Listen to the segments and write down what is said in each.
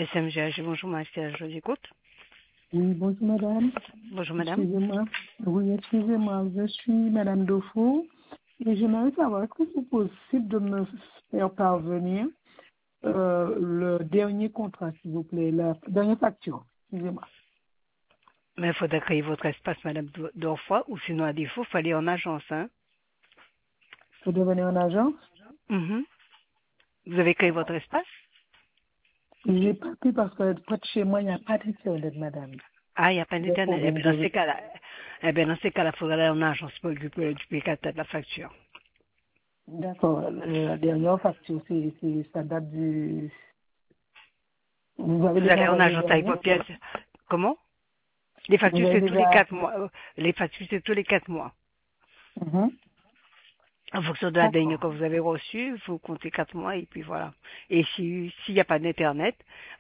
SMGH, bonjour, je vous écoute. Oui, bonjour madame. Bonjour madame. Excusez-moi. Oui, excusez-moi, je suis madame Dofou et j'aimerais savoir, est-ce que c'est possible de me faire parvenir le dernier contrat, s'il vous plaît, la dernière facture, excusez-moi. Mais il faudrait créer votre espace, madame Dorfoy, ou sinon à défaut, il faut aller en agence. Hein. Vous devez venir en agence? Mhm. Vous avez créé votre espace? J'ai pas pu parce que près de chez moi, il n'y a pas d'internet, madame. Ah, il n'y a pas Des d'internet. problèmes de... Dans ces cas-là, il faudrait aller en agence pour récupérer le duplicata de la facture. D'accord. La dernière facture, ça date du... Vous avez Vous déjà allez en envoyé le agence avec dernier? vos pièces. Comment? Les Vous factures, avez c'est tous les déjà... 4 mois. Les factures, c'est tous les 4 mois. Mhm. En fonction de la dernière D'accord. que vous avez reçue, vous comptez 4 mois et puis voilà. Et s'il n'y a pas d'internet,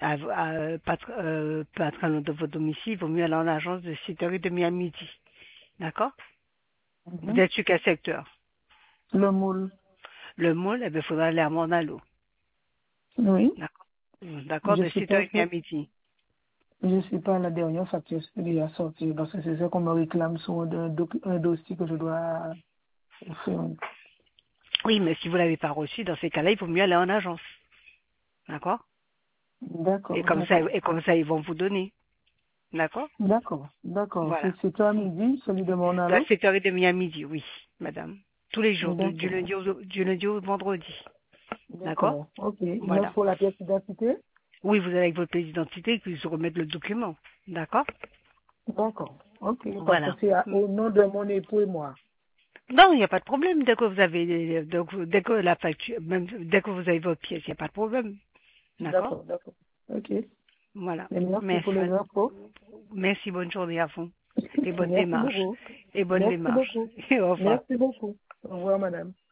pas très loin de votre domicile, il vaut mieux aller en agence de 7h30 à midi. D'accord? Vous Mhm. êtes sur quel secteur? Le moule. Le mall, eh bien, il faudra aller à Mornalo. Oui. D'accord? D'accord, Je de suis pas 7h30 à fait. midi. Je suis pas la dernière facture qui est déjà sortie parce que c'est ça qu'on me réclame sur un dossier que je dois faire. Oui, mais si vous l'avez pas reçu, dans ces cas-là, il vaut mieux aller en agence. D'accord? D'accord, Et comme ça, ils vont vous donner. D'accord? d'accord. Voilà. C'est toi à midi, celui de mon De allo? 7h30 à midi, oui, madame. Tous les jours, D'accord, du lundi au vendredi. D'accord? d'accord. Ok. Il me Voilà. faut la pièce d'identité? Oui, vous allez avec votre pièce d'identité et puis se remettre le document. D'accord? D'accord. Ok. Parce que Voilà. c'est au nom de mon époux et moi. Non, il n'y a pas de problème. Dès que vous avez, dès que la facture, même dès que vous avez votre pièce, il n'y a pas de problème. D'accord? D'accord. Ok. Voilà. Et merci Merci. pour les infos. Merci, bonne journée à vous. Et bonne Merci démarche. beaucoup. Et bonne Merci démarche. beaucoup. Et au revoir. Merci beaucoup. Au revoir, madame.